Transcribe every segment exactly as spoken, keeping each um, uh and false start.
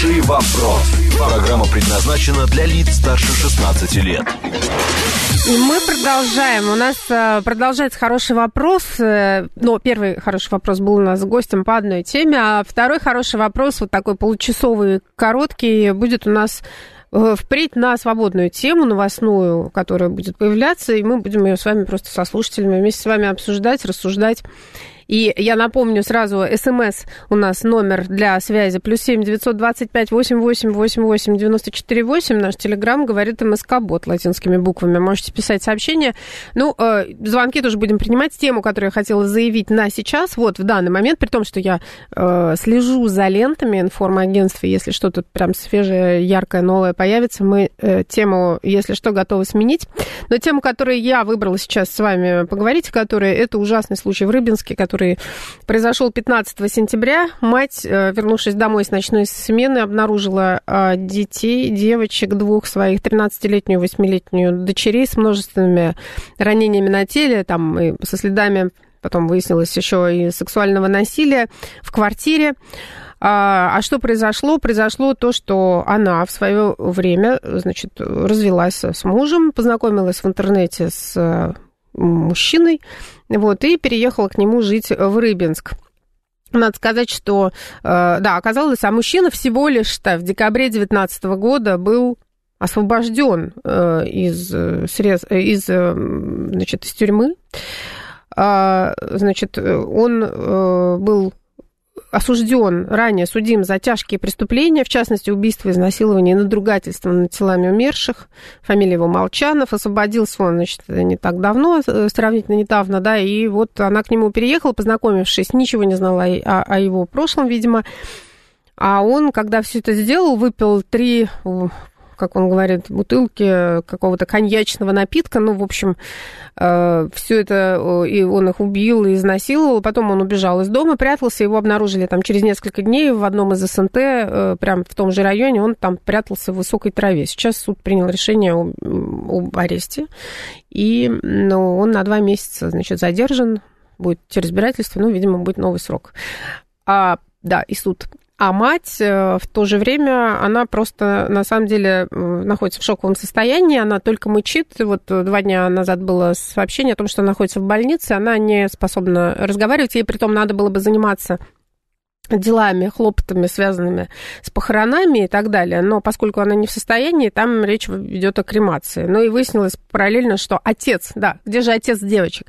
Хороший вопрос. Программа предназначена для лиц старше шестнадцати лет. И мы продолжаем. У нас продолжается хороший вопрос. Но первый хороший вопрос был у нас с гостем по одной теме, а второй хороший вопрос, вот такой получасовый, короткий, будет у нас впредь на свободную тему, новостную, которая будет появляться, и мы будем ее с вами просто со слушателями вместе с вами обсуждать, рассуждать. И я напомню сразу, СМС у нас номер для связи плюс семь девятьсот двадцать пять восемьдесят восемь восемьдесят восемь девяносто четыре восемь. Наш телеграм говорит МСК-бот латинскими буквами. Можете писать сообщения. Ну, э, звонки тоже будем принимать. Тему, которую я хотела заявить на сейчас, вот в данный момент, при том, что я э, слежу за лентами информагентства, если что-то прям свежее, яркое, новое появится, мы э, тему, если что, готовы сменить. Но тему, которую я выбрала сейчас с вами поговорить, которая это ужасный случай в Рыбинске, который произошел пятнадцатого сентября. Мать, вернувшись домой с ночной смены, обнаружила детей, девочек, двух своих, тринадцатилетнюю, восьмилетнюю дочерей с множественными ранениями на теле, там, и со следами, потом выяснилось, еще и сексуального насилия в квартире. А что произошло? Произошло то, что она в свое время, значит, развелась с мужем, познакомилась в интернете с мужчиной, вот, и переехала к нему жить в Рыбинск. Надо сказать, что, да, оказалось, а мужчина всего лишь в декабре две тысячи девятнадцатого года был освобожден из, срез, из, значит, из тюрьмы. Значит, он был осужден, ранее судим за тяжкие преступления, в частности, убийство, изнасилование и надругательство над телами умерших. Фамилия его Молчанов. Освободился он, значит, не так давно, сравнительно недавно, да, и вот она к нему переехала, познакомившись, ничего не знала о, о его прошлом, видимо. А он, когда все это сделал, выпил три, как он говорит, бутылки какого-то коньячного напитка, ну, в общем, э, все это, и он их убил и изнасиловал, потом он убежал из дома, прятался, его обнаружили там через несколько дней в одном из СНТ, э, прям в том же районе, он там прятался в высокой траве. Сейчас суд принял решение об, об аресте, и ну, он на два месяца, значит, задержан, будет разбирательство, ну, видимо, будет новый срок. А, да, и суд. А мать в то же время, она просто, на самом деле, находится в шоковом состоянии, она только мычит. Вот два дня назад было сообщение о том, что она находится в больнице, она не способна разговаривать, ей притом надо было бы заниматься делами, хлопотами, связанными с похоронами и так далее. Но поскольку она не в состоянии, там речь идет о кремации. Ну и выяснилось параллельно, что отец, да, где же отец девочек?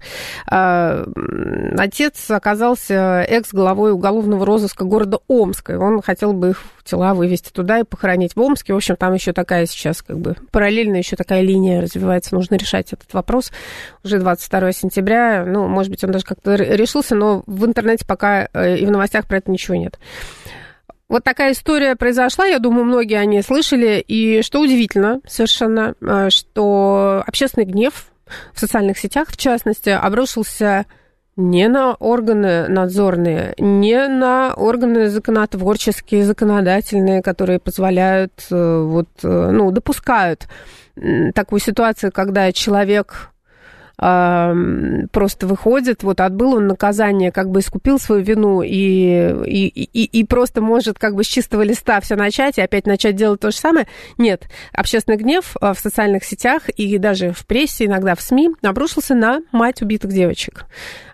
Отец оказался экс-главой уголовного розыска города Омска. Он хотел бы их тела вывезти туда и похоронить в Омске. В общем, там еще такая сейчас, как бы, параллельно еще такая линия развивается. Нужно решать этот вопрос. Уже двадцать второго сентября, ну, может быть, он даже как-то решился, но в интернете пока и в новостях про это ничего нет. Вот такая история произошла, я думаю, многие о ней слышали, и что удивительно совершенно, что общественный гнев в социальных сетях, в частности, обрушился не на органы надзорные, не на органы законотворческие, законодательные, которые позволяют, вот, ну, допускают такую ситуацию, когда человек просто выходит, вот отбыл он наказание, как бы искупил свою вину и, и, и, и просто может как бы с чистого листа все начать и опять начать делать то же самое. Нет, общественный гнев в социальных сетях и даже в прессе, иногда в СМИ обрушился на мать убитых девочек.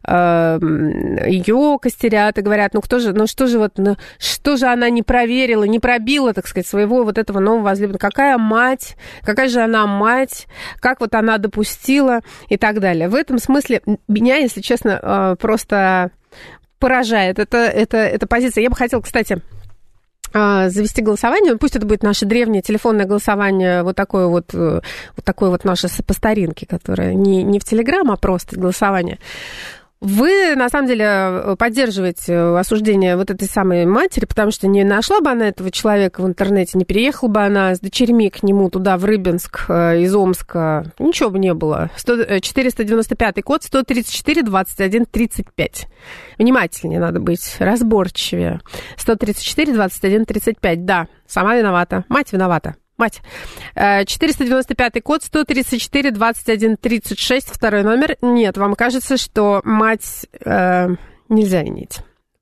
Ее костерят и говорят, ну кто же, ну что же вот, ну, что же она не проверила, не пробила, так сказать, своего вот этого нового возлюбленного. Какая мать, какая же она мать, как вот она допустила и так далее. В этом смысле меня, если честно, просто поражает эта, эта, эта позиция. Я бы хотела, кстати, завести голосование, пусть это будет наше древнее телефонное голосование, вот такое вот, вот такое вот наше по старинке, которое не, не в Телеграм, а просто голосование. Вы, на самом деле, поддерживаете осуждение вот этой самой матери, потому что не нашла бы она этого человека в интернете, не переехала бы она с дочерьми к нему туда, в Рыбинск, из Омска, ничего бы не было. четыреста девяносто пятый код, сто тридцать четыре двадцать один тридцать пять. Внимательнее надо быть, разборчивее. сто тридцать четыре двадцать один тридцать пять, да, сама виновата, мать виновата. Мать. четыреста девяносто пятый код, сто тридцать четыре двадцать один тридцать шесть, второй номер. Нет, вам кажется, что мать э, нельзя винить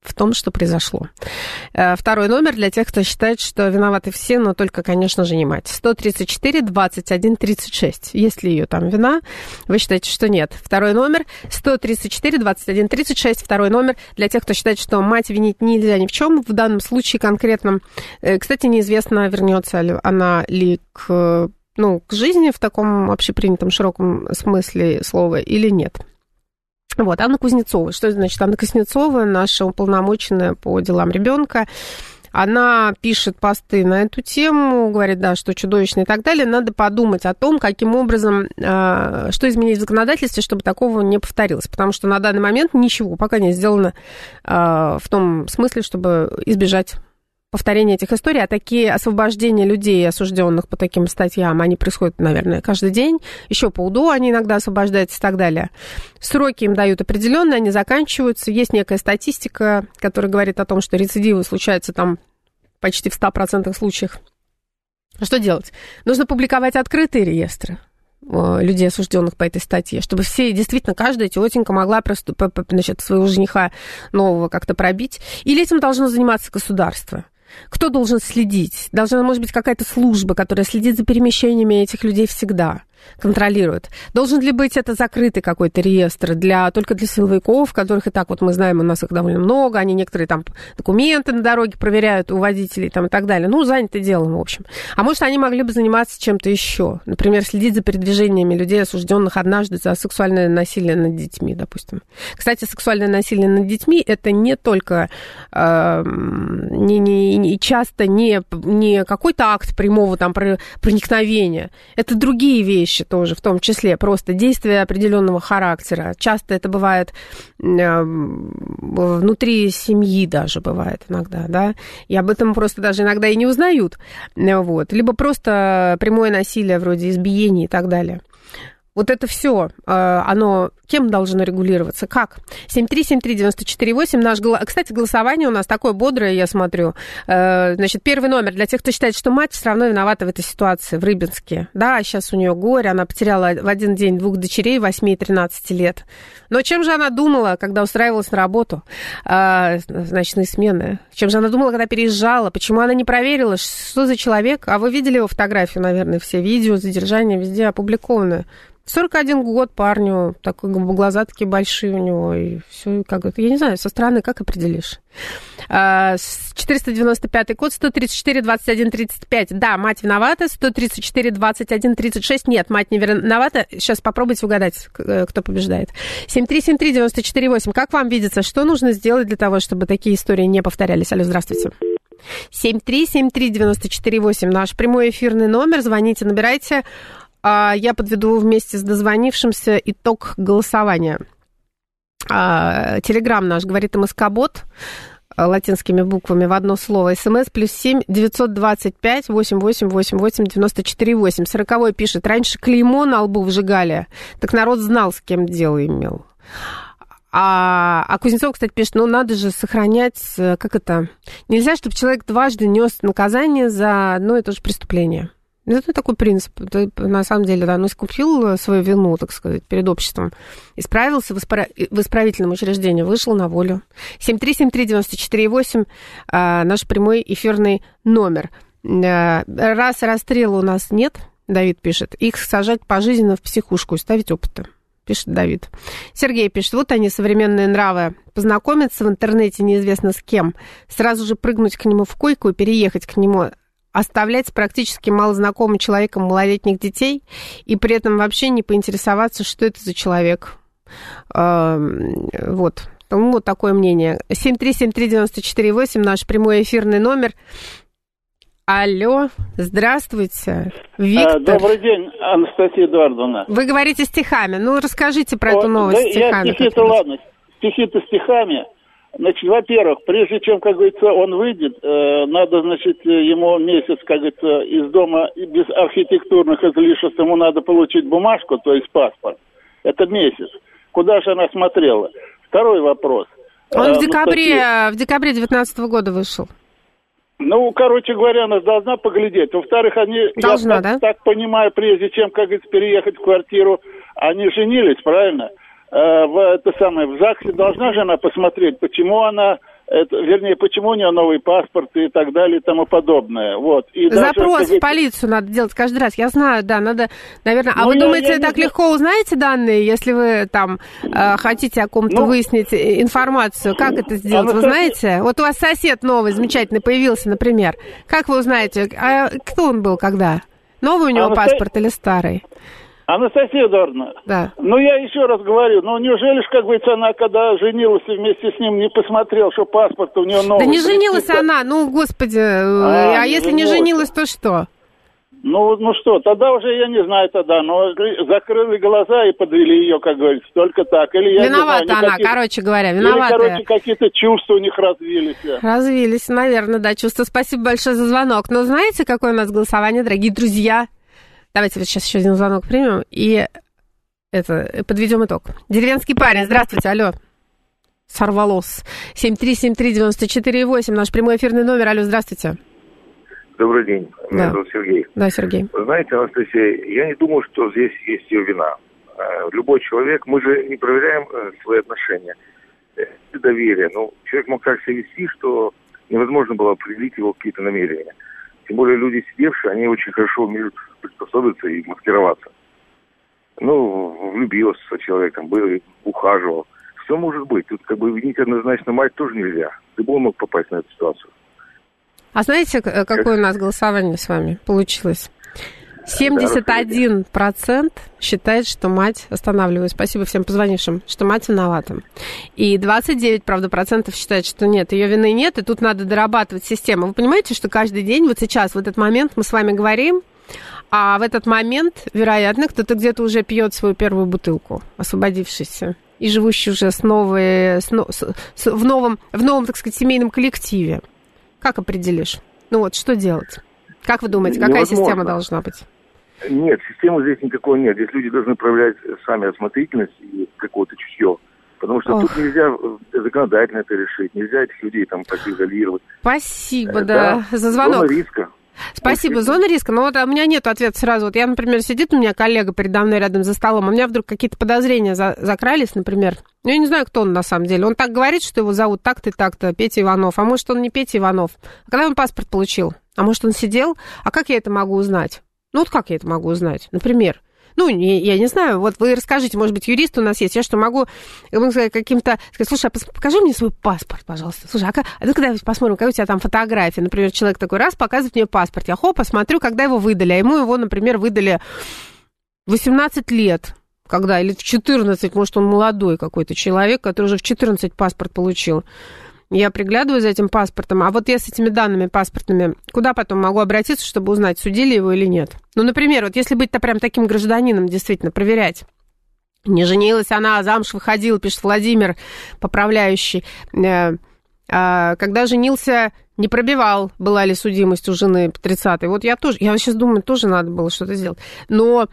в том, что произошло. Второй номер для тех, кто считает, что виноваты все, но только, конечно же, не мать. сто тридцать четыре двадцать один тридцать шесть. Есть ли ее там вина? Вы считаете, что нет. Второй номер сто тридцать четыре двадцать один тридцать шесть. Второй номер для тех, кто считает, что мать винить нельзя ни в чем. В данном случае конкретно, кстати, неизвестно, вернется ли она ли к, ну, к жизни в таком общепринятом широком смысле слова или нет. Вот, Анна Кузнецова. Что значит Анна Кузнецова? Наша уполномоченная по делам ребенка. Она пишет посты на эту тему, говорит, да, что чудовищно и так далее. Надо подумать о том, каким образом, что изменить в законодательстве, чтобы такого не повторилось. Потому что на данный момент ничего пока не сделано в том смысле, чтобы избежать повторение этих историй, а такие освобождения людей, осужденных по таким статьям, они происходят, наверное, каждый день. Еще по УДО они иногда освобождаются и так далее. Сроки им дают определенные, они заканчиваются. Есть некая статистика, которая говорит о том, что рецидивы случаются там почти в ста процентах случаев. Что делать? Нужно публиковать открытые реестры людей, осужденных по этой статье, чтобы все, действительно, каждая тетенька могла просто, значит, своего жениха нового как-то пробить. Или этим должно заниматься государство. Кто должен следить? Должна, может быть, какая-то служба, которая следит за перемещениями этих людей всегда, контролирует. Должен ли быть это закрытый какой-то реестр для, только для силовиков, которых и так, вот мы знаем, у нас их довольно много, они некоторые там документы на дороге проверяют у водителей там, и так далее. Ну, заняты делом, в общем. А может, они могли бы заниматься чем-то еще. Например, следить за передвижениями людей, осужденных однажды за сексуальное насилие над детьми, допустим. Кстати, сексуальное насилие над детьми – это не только, э, не, не, не, часто не, не какой-то акт прямого там проникновения. Это другие вещи тоже, в том числе просто действия определенного характера. Часто это бывает внутри семьи даже бывает иногда, да, и об этом просто даже иногда и не узнают, вот, либо просто прямое насилие вроде избиений и так далее. Вот это все, оно кем должно регулироваться? Как? семь три семь три девять четыре восемь. Наш, кстати, голосование у нас такое бодрое, я смотрю. Значит, первый номер для тех, кто считает, что мать все равно виновата в этой ситуации, в Рыбинске. Да, сейчас у нее горе, она потеряла в один день двух дочерей, восемь и тринадцать лет. Но чем же она думала, когда устраивалась на работу, ночные смены? Чем же она думала, когда переезжала? Почему она не проверила, что за человек? А вы видели его фотографию, наверное, все видео, задержания везде опубликованы. сорок один год парню, такой, глаза такие большие у него, и все, как это, я не знаю, со стороны как определишь? четыреста девяносто пятый код, сто тридцать четыре двадцать один тридцать пять. Да, мать виновата, сто тридцать четыре двадцать один тридцать шесть. Нет, мать не виновата. Сейчас попробуйте угадать, кто побеждает. семь три семь три девять четыре восемь. Как вам видится, что нужно сделать для того, чтобы такие истории не повторялись? Алло, здравствуйте. семь три семь три девять четыре восемь. Наш прямой эфирный номер. Звоните, набирайте. Я подведу вместе с дозвонившимся итог голосования. Телеграм наш говорит МСК-бот латинскими буквами в одно слово. СМС плюс семь девятьсот двадцать пять восемь восемь восемь восемь девяносто четыре восемь. Сороковой пишет: раньше клеймо на лбу вжигали, так народ знал, с кем дело имел. А, а Кузнецов, кстати, пишет: ну, надо же сохранять, как это, нельзя, чтобы человек дважды нес наказание за одно и то же преступление. Это такой принцип. Ты, на самом деле, да, ну, искупил свою вину, так сказать, перед обществом, исправился в, испра... в исправительном учреждении, вышел на волю. семь три семь три девять четыре восемь, а, наш прямой эфирный номер. А, раз расстрела у нас нет, Давид пишет, их сажать пожизненно в психушку и ставить опыты, пишет Давид. Сергей пишет: вот они, современные нравы. Познакомиться в интернете неизвестно с кем, сразу же прыгнуть к нему в койку и переехать к нему, оставлять с практически малознакомым человеком малолетних детей и при этом вообще не поинтересоваться, что это за человек. Вот. Ну, вот такое мнение. семь три семь три девять четыре восемь, наш прямой эфирный номер. Алло, здравствуйте, Виктор. Добрый день, Анастасия Эдуардовна. Вы говорите стихами. Ну, расскажите про О, эту новость да, стихами. Я стихи-то, ладно, стихи-то стихами. Значит, во-первых, прежде чем, как говорится, он выйдет, э, надо, значит, ему месяц, как говорится, из дома без архитектурных излишеств, ему надо получить бумажку, то есть паспорт. Это месяц. Куда же она смотрела? Второй вопрос. Он э, в декабре, Анастасия, в декабре девятнадцатого года вышел. Ну, короче говоря, она должна поглядеть. Во-вторых, они, должна, я да? так, так понимаю, прежде чем, как говорится, переехать в квартиру, они женились, правильно? В это самое, в ЗАГСе должна же она посмотреть, почему она Это, вернее, почему у него новый паспорт и так далее и тому подобное. Вот. И запрос даже, в полицию надо делать каждый раз. Я знаю, да, надо, наверное... А ну, вы я, думаете, я так не... легко узнаете данные, если вы там э, хотите о ком-то ну, выяснить информацию? Как это сделать? Вы знаете? Вот у вас сосед новый, замечательный, появился, например. Как вы узнаете, а кто он был когда? Новый у него Анастас... паспорт или старый? Анастасия Эдуардовна, да. Ну я еще раз говорю, ну неужели ж, как говорится, она, когда женилась вместе с ним, не посмотрел, что паспорт у нее новый? Да не женилась тридцать она, ну, господи, а, а не если женилась. не женилась, то что? Ну, ну что, тогда уже я не знаю тогда, но закрыли глаза и подвели ее, как говорится, только так. Или я виновата не знаю, она, короче говоря, виновата. Или, короче, какие-то чувства у них развились. Развились, наверное, да, чувства. Спасибо большое за звонок. Но знаете, какое у нас голосование, дорогие друзья? Давайте вот сейчас еще один звонок примем и это, подведем итог. Деревенский парень, здравствуйте, алло. Сорвалось. семь три семь три девять четыре восемь, наш прямой эфирный номер, алло, здравствуйте. Добрый день, меня да. зовут Сергей. Да, Сергей. Вы знаете, Анастасия, я не думаю, что здесь есть ее вина. Любой человек, мы же не проверяем свои отношения. Доверие. Ну, человек мог так себя вести, что невозможно было определить его какие-то намерения. Тем более люди, сидевшие, они очень хорошо умеют приспособиться и маскироваться. Ну, влюбился человек, там, был, ухаживал. Что может быть? Тут как бы винить однозначно мать тоже нельзя. Любой мог попасть на эту ситуацию. А знаете, какое как? у нас голосование с вами получилось? семьдесят один процент считает, что мать, останавливаю, спасибо всем позвонившим, что мать виновата. И двадцать девять, правда, процентов считает, что нет, ее вины нет, и тут надо дорабатывать систему. Вы понимаете, что каждый день, вот сейчас, в этот момент мы с вами говорим, а в этот момент, вероятно, кто-то где-то уже пьет свою первую бутылку, освободившийся, и живущий уже с новой, с, с, с, в, новом, в новом, так сказать, семейном коллективе. Как определишь? Ну вот, что делать? Как вы думаете, какая Невозможно. система должна быть? Нет, системы здесь никакой нет. Здесь люди должны проявлять сами осмотрительность и какое-то чутье. Потому что Ох. тут нельзя законодательно это решить, нельзя этих людей там так изолировать. Спасибо, да, да за звонок. Зона риска. Спасибо, зона риска. Но вот у меня нет ответа сразу. Вот я, например, сидит у меня коллега передо мной рядом за столом, у меня вдруг какие-то подозрения за- закрались, например. Ну, я не знаю, кто он на самом деле. Он так говорит, что его зовут так-то и так-то, Петя Иванов. А может, он не Петя Иванов. А когда он паспорт получил? А может, он сидел? А как я это могу узнать? Ну, вот как я это могу узнать? Например. Ну, не, я не знаю, вот вы расскажите, может быть, юрист у нас есть, я что, могу каким-то сказать, слушай, а покажи мне свой паспорт, пожалуйста. Слушай, а, а ну-ка давай посмотрим, какая у тебя там фотография. Например, человек такой, раз, показывает мне паспорт, я хоп, посмотрю, когда его выдали. А ему его, например, выдали восемнадцать лет, когда, или в четырнадцать, может, он молодой какой-то человек, который уже в четырнадцать паспорт получил. Я приглядываю за этим паспортом, а вот я с этими данными паспортными, куда потом могу обратиться, чтобы узнать, судили его или нет? Ну, например, вот если быть-то прям таким гражданином, действительно, проверять. Не женилась она, а замуж выходила, пишет Владимир, поправляющий. Когда женился, не пробивал, была ли судимость у жены по тридцатой. Вот я тоже, я сейчас думаю, тоже надо было что-то сделать. Но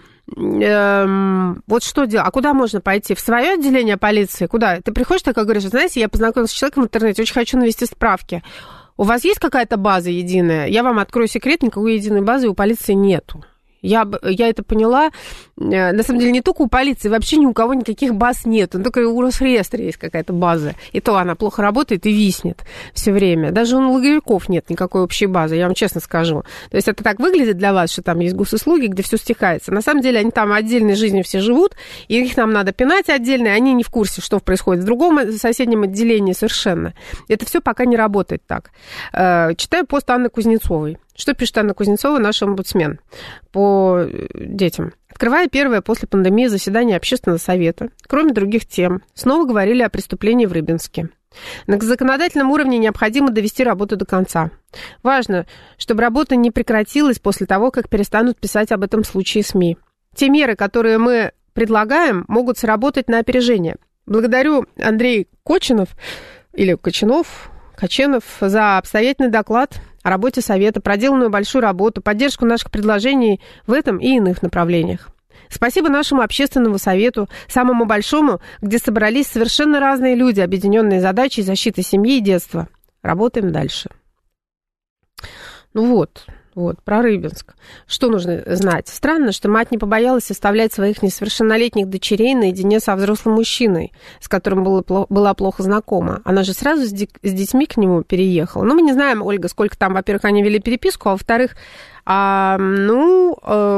эм, вот что делать? А куда можно пойти? В свое отделение полиции? Куда? Ты приходишь такой, говоришь, знаете, я познакомилась с человеком в интернете, очень хочу навести справки. У вас есть какая-то база единая? Я вам открою секрет, никакой единой базы у полиции нету. Я, я это поняла. На самом деле, не только у полиции, вообще ни у кого никаких баз нет. Только у Росреестра есть какая-то база. И то она плохо работает и виснет все время. Даже у налоговиков нет никакой общей базы, я вам честно скажу. То есть это так выглядит для вас, что там есть госуслуги, где все стекается. На самом деле, они там отдельной жизнью все живут, и их нам надо пинать отдельно, и они не в курсе, что происходит в другом соседнем отделении совершенно. Это все пока не работает так. Читаю пост Анны Кузнецовой. Что пишет Анна Кузнецова, наш омбудсмен по детям? Открывая первое после пандемии заседание общественного совета, кроме других тем, снова говорили о преступлении в Рыбинске. На законодательном уровне необходимо довести работу до конца. Важно, чтобы работа не прекратилась после того, как перестанут писать об этом случае СМИ. Те меры, которые мы предлагаем, могут сработать на опережение. Благодарю Андрея Кочинов, или Кочинов, Каченов за обстоятельный доклад о работе Совета, проделанную большую работу, поддержку наших предложений в этом и иных направлениях. Спасибо нашему общественному совету, самому большому, где собрались совершенно разные люди, объединенные задачей защиты семьи и детства. Работаем дальше. Ну вот, Вот, про Рыбинск. Что нужно знать? Странно, что мать не побоялась оставлять своих несовершеннолетних дочерей наедине со взрослым мужчиной, с которым было, была плохо знакома. Она же сразу с, ди- с детьми к нему переехала. Ну, мы не знаем, Ольга, сколько там, во-первых, они вели переписку, а во-вторых, а, ну, э,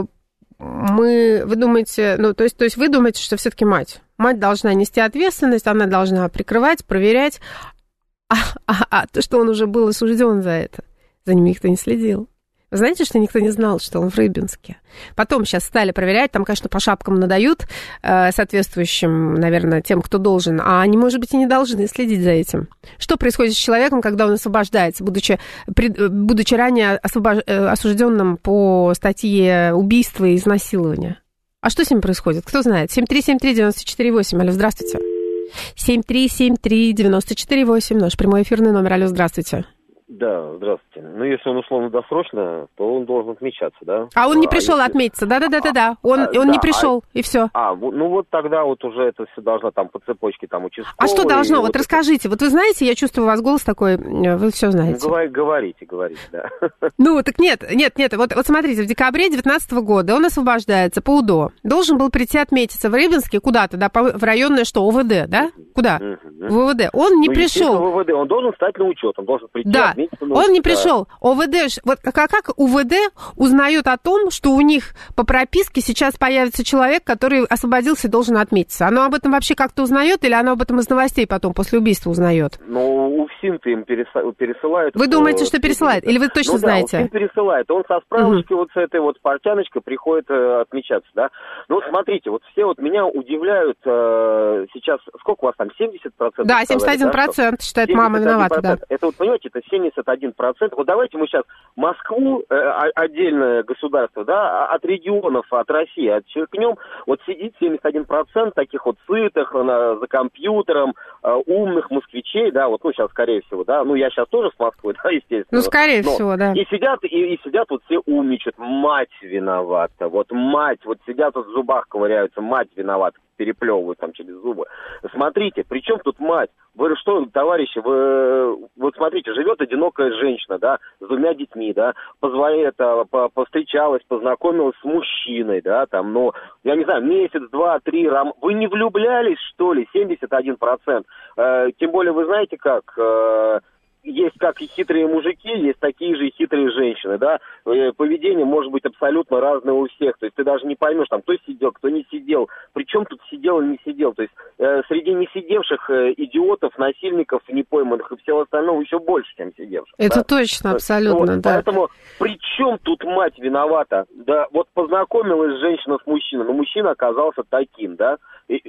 мы, вы думаете, ну, то есть, то есть вы думаете, что все-таки мать. Мать должна нести ответственность, она должна прикрывать, проверять, а, а, а то, что он уже был осужден за это, за ними никто не следил. Вы знаете, что никто не знал, что он в Рыбинске? Потом сейчас стали проверять, там, конечно, по шапкам надают э, соответствующим, наверное, тем, кто должен, а они, может быть, и не должны следить за этим. Что происходит с человеком, когда он освобождается, будучи, пред, будучи ранее освобож... осужденным по статье убийства и изнасилования? А что с ним происходит? Кто знает? семь три семь три девять четыре восемь. Алло, здравствуйте. семь три семь три девять четыре восемь. Наш прямой эфирный номер. Алло, здравствуйте. Да, здравствуйте. Ну, если он условно-досрочно, то он должен отмечаться, да? А он не а пришел если... отметиться, да-да-да-да. Он, а, он да, не пришел, а... и все. А, ну вот тогда вот уже это все должно там по цепочке там участковый. А что должно? Вот, вот расскажите. Вот вы знаете, я чувствую, у вас голос такой, вы все знаете. Ну, говорите, говорите, говорите, да. Ну, так нет, нет, нет. Вот, вот смотрите, в декабре две тысячи девятнадцатого года он освобождается по УДО. Должен был прийти отметиться в Рыбинске куда-то, да, в районное что, ОВД, да? Куда? В ОВД. Он не ну, пришел. В ОВД, он должен стать на учет, он должен прийти, да. отметиться на Он учет. не пришел. ОВД, вот как, как УВД узнает о том, что у них по прописке сейчас появится человек, который освободился и должен отметиться? Оно об этом вообще как-то узнает или оно об этом из новостей потом после убийства узнает? Ну, УФСИН-то им пересылает. Вы думаете, что пересылает? Или вы точно ну, знаете? Да, УФСИН пересылает. Он со справочкой угу. вот с этой вот портяночкой приходит э, отмечаться, да. Ну, вот смотрите, вот все вот меня удивляют э, сейчас, сколько у вас там, семьдесят процентов? Да, семьдесят один процент, да, считает, мама виновата, да. Это вот, понимаете, это семьдесят один процент. Вот давайте мы сейчас Москву, э, отдельное государство, да, от регионов, от России отчеркнем. Вот сидит семьдесят один процент таких вот сытых, на, за компьютером, э, умных москвичей, да, вот, ну, сейчас, скорее всего, да, ну, я сейчас тоже с Москвы, да, естественно. Ну, скорее но, всего, да. И сидят, и, и сидят вот все умничают, мать виновата, вот мать, вот сидят вот в зубах ковыряются, мать виновата, переплевывают там через зубы. Смотрите, при чем тут мать? Вы что, товарищи, вы, вот смотрите, живет одинокая женщина, да, с двумя детьми, да, позвонит, повстречалась, познакомилась с мужчиной, да, там, ну, я не знаю, месяц, два, три, рам... вы не влюблялись, что ли, семьдесят один процент, э, тем более, вы знаете как... Э, есть как и хитрые мужики, есть такие же и хитрые женщины, да, поведение может быть абсолютно разное у всех, то есть ты даже не поймешь, там, кто сидел, кто не сидел, причем тут сидел или не сидел, то есть э, среди не сидевших э, идиотов, насильников, непойманных и всего остального еще больше, чем сидевших. Это да? точно, абсолютно, вот, да. Поэтому при чем тут мать виновата, да, вот познакомилась женщина с мужчиной, но мужчина оказался таким, да, и,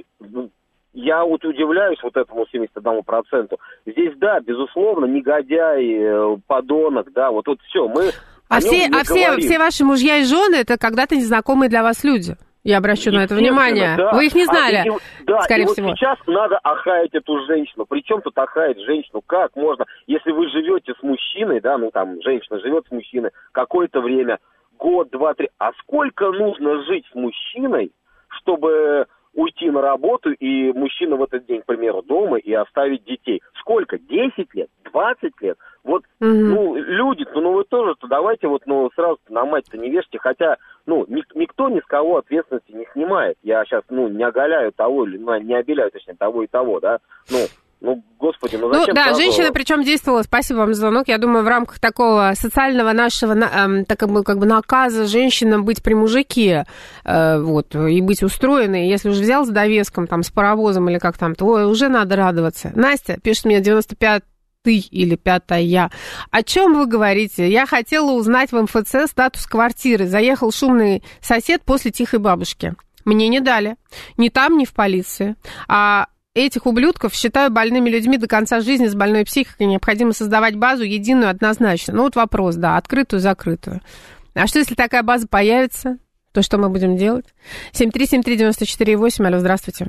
я вот удивляюсь вот этому семьдесят одному проценту. Здесь, да, безусловно, негодяй, подонок, да, вот, вот все, мы... А, все, а все, все ваши мужья и жены, это когда-то незнакомые для вас люди. Я обращу на это внимание. Да. Вы их не знали, а, и, да, скорее и вот всего. сейчас надо охаять эту женщину. Причем тут охаять женщину? Как можно? Если вы живете с мужчиной, да, ну там женщина живет с мужчиной какое-то время, год, два, три, а сколько нужно жить с мужчиной, чтобы... уйти на работу, и мужчина в этот день, к примеру, дома, и оставить детей. Сколько? десять лет? двадцать лет? Вот, угу. ну, люди, ну, ну, вы тоже, то давайте вот, ну, сразу на мать-то не вешайте, хотя, ну, ни, никто ни с кого ответственности не снимает. Я сейчас, ну, не оголяю того, или, ну, не обеляю, точнее, того и того, да, ну, Ну, господи, ну зачем? Ну, да, сразу... женщина причем действовала, спасибо вам за звонок, я думаю, в рамках такого социального нашего, э, так как бы, как бы наказа женщинам быть при мужике, э, вот, и быть устроенной. Если уже взял с довеском, там, с паровозом или как там, то уже надо радоваться. Настя пишет мне девяносто пятый или пятая. О чем вы говорите? Я хотела узнать в эм эф цэ статус квартиры. Заехал шумный сосед после тихой бабушки. Мне не дали. Ни там, ни в полиции. А этих ублюдков считаю больными людьми до конца жизни с больной психикой. Необходимо создавать базу единую однозначно. Ну вот вопрос, да, открытую, закрытую. А что, если такая база появится? То что мы будем делать? семь три семь три девять четыре восемь. Алло, здравствуйте.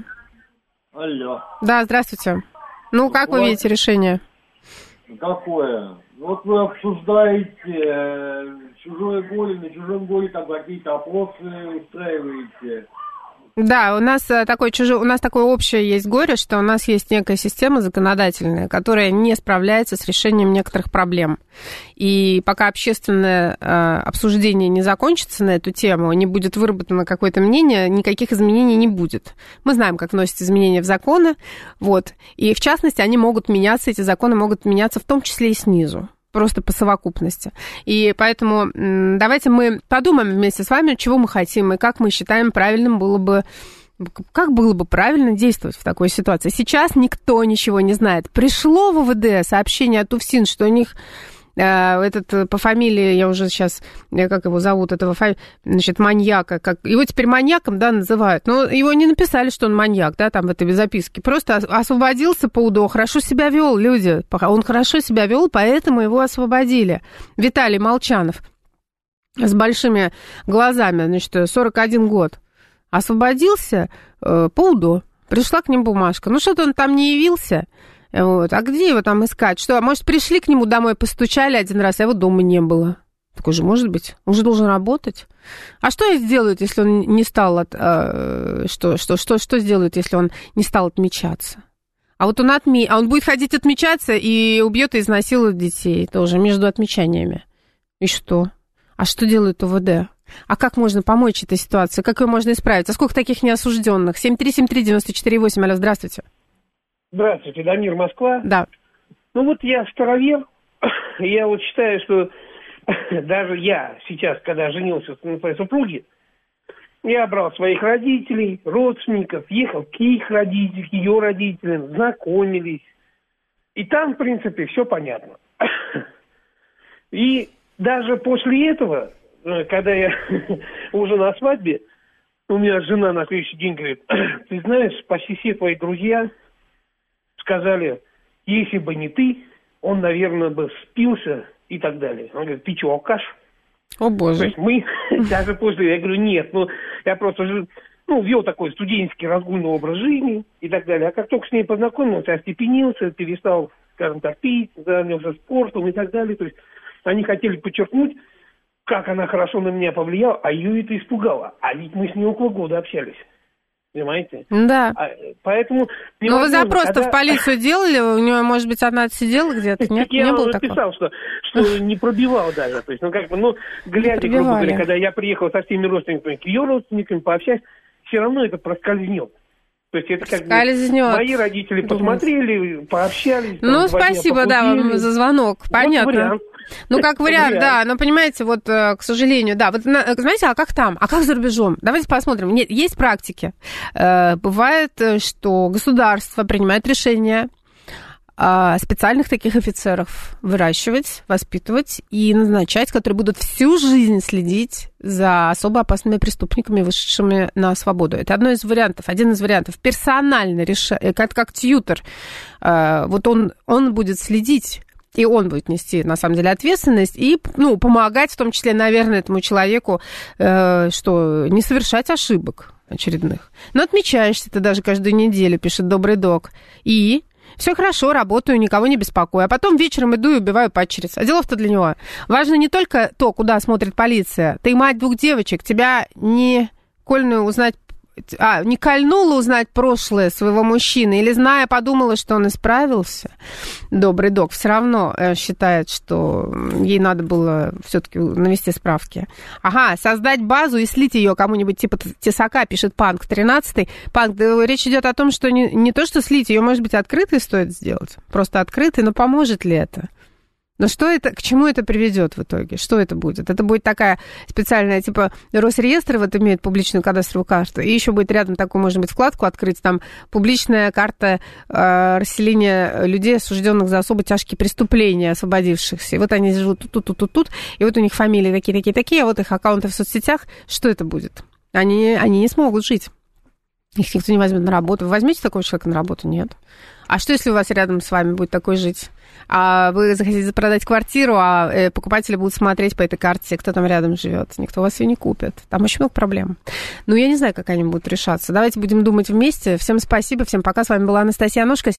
Алло. Да, здравствуйте. Ну, как вы видите решение? Какое? Вот вы обсуждаете э, чужое горе, на чужом горе там какие-то опросы устраиваете. Да, у нас такое чужое, у нас такое общее есть горе, что у нас есть некая система законодательная, которая не справляется с решением некоторых проблем. И пока общественное э, обсуждение не закончится на эту тему, не будет выработано какое-то мнение, никаких изменений не будет. Мы знаем, как вносят изменения в законы, вот. И в частности, они могут меняться, эти законы могут меняться в том числе и снизу. Просто по совокупности. И поэтому давайте мы подумаем вместе с вами, чего мы хотим и как мы считаем правильным было бы, как было бы правильно действовать в такой ситуации. Сейчас никто ничего не знает. Пришло в ВВД сообщение от УФСИН, что у них этот по фамилии, я уже сейчас, как его зовут, этого, значит, маньяка, как, его теперь маньяком, да, называют, но его не написали, что он маньяк, да, там в этой записке, просто освободился по УДО, хорошо себя вел, люди, он хорошо себя вел, поэтому его освободили. Виталий Молчанов с большими глазами, значит, сорок один год, освободился по УДО, пришла к ним бумажка, ну что-то он там не явился. Вот. А где его там искать? Что, может, пришли к нему домой, постучали один раз, а его дома не было? Такое же может быть. Он же должен работать. А что сделают, если он не стал от, э, что, что, что, что сделают, если он не стал отмечаться? А вот он отме... а он будет ходить отмечаться и убьет и изнасилует детей тоже между отмечаниями. И что? А что делает УВД? А как можно помочь этой ситуации? Как ее можно исправить? А сколько таких неосужденных? семь три семь три девять четыре восемь. Алло, здравствуйте. Здравствуйте, Дамир, Москва. Да. Ну вот я старовер, я вот считаю, что даже я сейчас, когда женился на своей супруге, я брал своих родителей, родственников, ехал к их родителям, к ее родителям, знакомились. И там, в принципе, все понятно. И даже после этого, когда я уже на свадьбе, у меня жена на следующий день говорит: ты знаешь, почти все твои друзья сказали, если бы не ты, он, наверное, бы спился и так далее. Он говорит, ты что, алкаш? О, боже. То есть мы даже после, я говорю, нет, ну, я просто, ну, вел такой студенческий разгульный образ жизни и так далее. А как только с ней познакомился, остепенился, перестал, скажем так, пить, занялся спортом и так далее. То есть они хотели подчеркнуть, как она хорошо на меня повлияла, а ее это испугало. А ведь мы с ней около года общались. Понимаете? Да. А, поэтому... Ну, вы запрос-то когда... в полицию делали? У нее, может быть, она отсидела где-то? Нет, я не было написал, такого? что, что не пробивал даже. То есть, ну, как бы, ну, глядя, грубо говоря, когда я приехал со всеми родственниками, к ее родственникам пообщаться, все равно это проскользнет. То есть это как Скользнет. бы мои родители посмотрели, пообщались. Ну, спасибо, да, вам за звонок. Понятно. Вот вариант. Ну, как вариант, да, но понимаете, вот, к сожалению, да, вот, знаете, а как там, а как за рубежом? Давайте посмотрим. Нет, есть практики. Бывает, что государство принимает решение специальных таких офицеров выращивать, воспитывать и назначать, которые будут всю жизнь следить за особо опасными преступниками, вышедшими на свободу. Это одно из вариантов, один из вариантов. Персонально решать, как, как тьютор, вот он, он будет следить, и он будет нести, на самом деле, ответственность и, ну, помогать, в том числе, наверное, этому человеку, э, что не совершать ошибок очередных. Но отмечаешься ты даже каждую неделю, пишет добрый док. И все хорошо, работаю, никого не беспокою. А потом вечером иду и убиваю падчериц. А делов-то для него важно не только то, куда смотрит полиция. Ты мать двух девочек, тебя не кольную узнать... А, не кольнула узнать прошлое своего мужчины или, зная, подумала, что он исправился? Добрый док все равно считает, что ей надо было все-таки навести справки. Ага, создать базу и слить ее кому-нибудь типа Тесака, пишет Панк тринадцатый. Панк, да, речь идет о том, что не, не то, что слить, ее, может быть, открытой стоит сделать. Просто открытой, но поможет ли это? Но что это, к чему это приведет в итоге? Что это будет? Это будет такая специальная, типа, Росреестр вот имеет публичную кадастровую карту, и еще будет рядом такую, может быть, вкладку открыть, там, публичная карта э, расселения людей, осужденных за особо тяжкие преступления, освободившихся. И вот они живут тут, тут, тут, тут, тут, и вот у них фамилии такие, такие, такие, а вот их аккаунты в соцсетях. Что это будет? Они, они не смогут жить. Их никто не возьмет на работу. Вы возьмете такого человека на работу? Нет. А что, если у вас рядом с вами будет такой жить? А вы захотите продать квартиру, а покупатели будут смотреть по этой карте, кто там рядом живет. Никто вас ее не купит. Там очень много проблем. Ну, я не знаю, как они будут решаться. Давайте будем думать вместе. Всем спасибо, всем пока. С вами была Анастасия Аношко.